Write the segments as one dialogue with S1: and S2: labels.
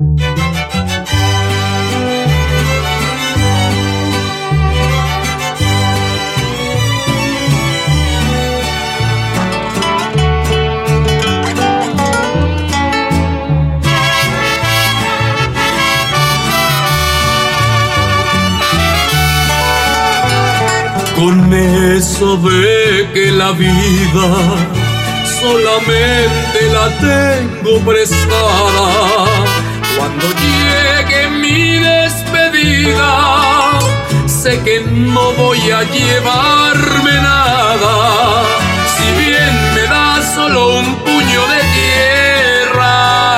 S1: Con eso de que la vida solamente la tengo prestada, cuando llegue mi despedida, sé que no voy a llevarme nada, si bien me da solo un puño de tierra.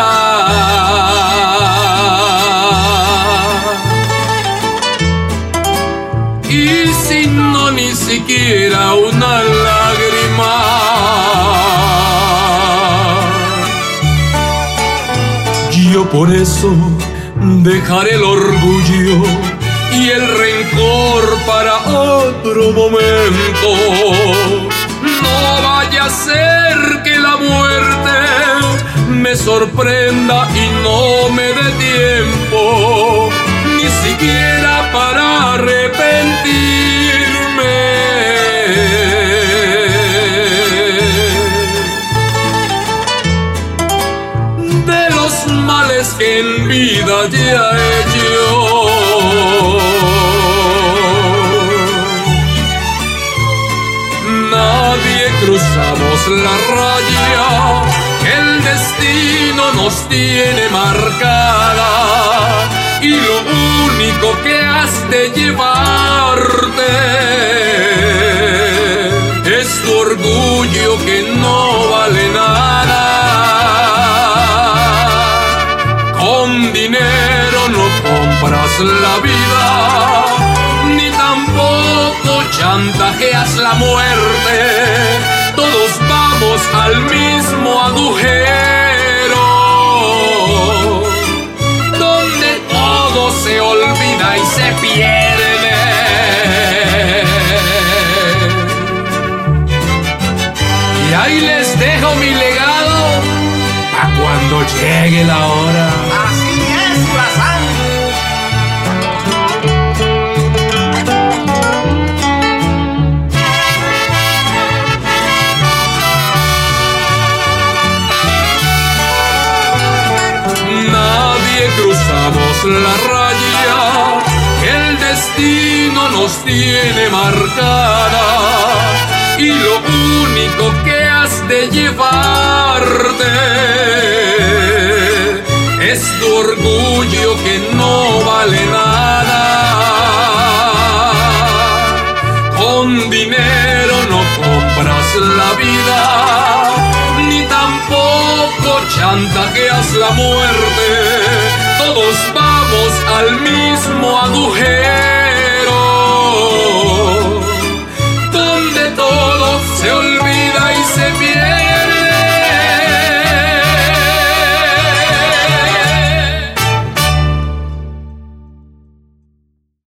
S1: Y si no, ni siquiera una lágrima. Yo por eso dejaré el orgullo y el rencor para otro momento. No vaya a ser que la muerte me sorprenda y no me dé tiempo ni siquiera para arrepentirme de los males que en vida ya he hecho. Nadie cruzamos la raya que el destino nos tiene marcada, y lo único que has de llevarte es tu orgullo que no vale nada. Con dinero no compras la vida, ni tampoco chantajeas la muerte. Todos vamos al mismo agujero, donde todo se olvida y se pierde. Y ahí les dejo mi legado a cuando llegue la hora.
S2: Así es, Razán.
S1: Nadie cruzamos la raya que el destino nos tiene marcada, y lo único que has de llevarte es tu orgullo que no vale nada. Con dinero no compras la vida, ni tampoco chantajeas la muerte. Todos vamos al mismo agujero.